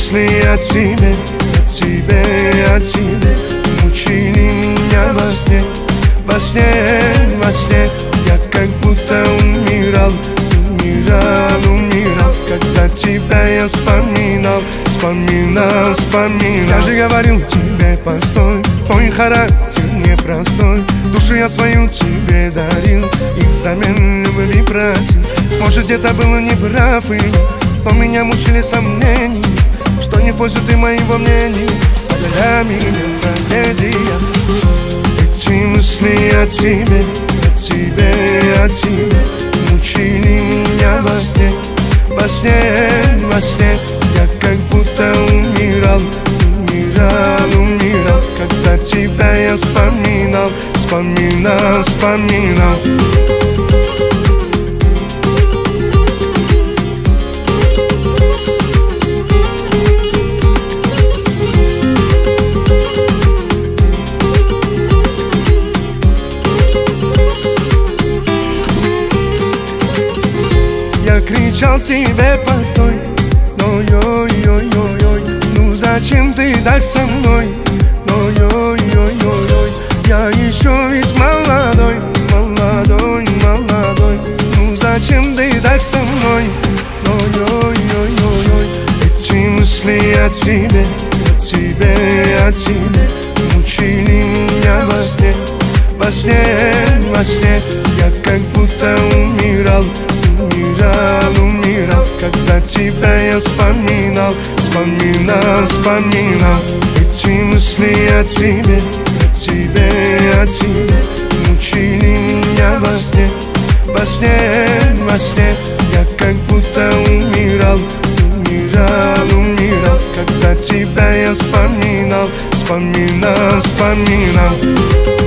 мысли о тебе, о тебе, о тебе мучили меня во сне, во сне, во сне. Я как будто умирал, умирал, умирал, когда тебя я вспоминал, вспоминал, вспоминал. Я же говорил тебе, постой, твой характер непростой. Душу я свою тебе дарил и взамен любви просил. Может, где-то было неправ, но меня мучили сомнения, что не в пользу ты моего мнения. Для меня трагедия. Эти мысли о тебе, о тебе, о тебе мучили меня во сне, во сне, во сне. Я как будто умирал, умирал, умирал, когда тебя я вспоминал, вспоминал, вспоминал. Я кричал тебе, постой, но ой-ой-ой-ой, ну зачем ты так со мной? Но ой-ой-ой-ой, я еще ведь молодой, молодой, молодой, ну зачем ты так со мной? Но ой-ой-ой-ой, эти мысли о тебе, о тебе, о тебе мучили меня во сне, во сне, во сне. Я как будто умирал, умирал, умирал, когда тебя я вспоминал, вспоминал, вспоминал. Эти мысли о тебе, о тебе, о тебе мучили меня во сне, во сне, во сне. Я как будто умирал, умирал, умирал, когда тебя я вспоминал, вспоминал, вспоминал.